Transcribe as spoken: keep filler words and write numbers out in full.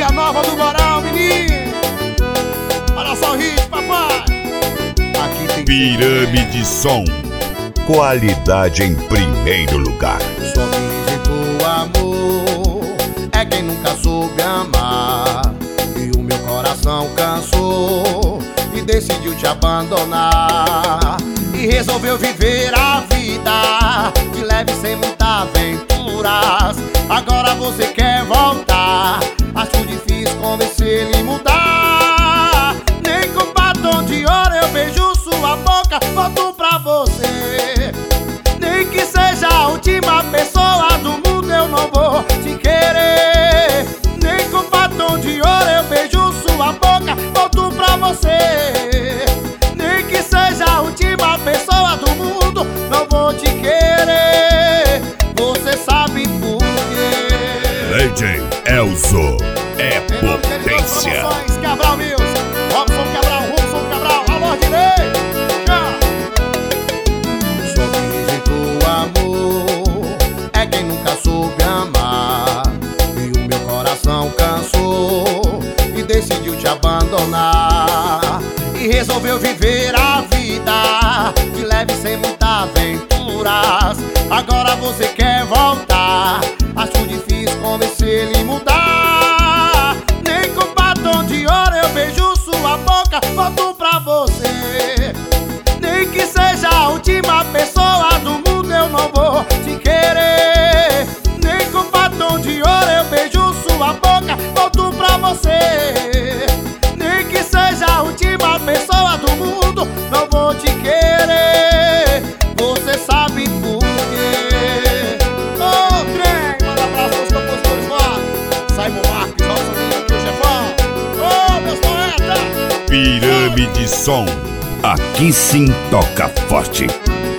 Música nova do Moral, menino. Olha só o hit, papai. Aqui tem Pirâmide Som. Qualidade em primeiro lugar. Só quem rejeitou amor é quem nunca soube amar. E o meu coração cansou e decidiu te abandonar. E resolveu viver a vida de leve sem muitas aventuras. Agora você quer voltar. Acho difícil convencer ele mudar. Nem com batom de ouro eu beijo sua boca, volto pra você. Nem que seja a última pessoa do mundo, eu não vou te querer. Nem com batom de ouro eu beijo sua boca, volto pra você. Nem que seja a última pessoa do mundo, não vou te querer. Você sabe por quê. D J Elzo é potência. Cabral Music, Robson Cabral, Robson Cabral, alô Dinei. Só quem rejeitou amor é quem nunca soube amar. E o meu coração cansou e decidiu te abandonar. E resolveu viver a vida de leve sem muitas aventuras. Agora você quer voltar. Acho difícil convencer ele mudar. Nem com batom de ouro eu beijo sua boca, volto pra você. Nem que seja a última pessoa do mundo, eu não vou te querer. Nem com batom de ouro eu beijo sua boca, volto pra você. Nem que seja a última pessoa do mundo, não vou te querer. Você sabe por quê. Ô, oh, trem, manda abraço aos compositores lá. Simon Marques, nosso amigo aqui, o chefão. Ô, oh, meus poetas. Pirâmide Som. Aqui sim toca forte.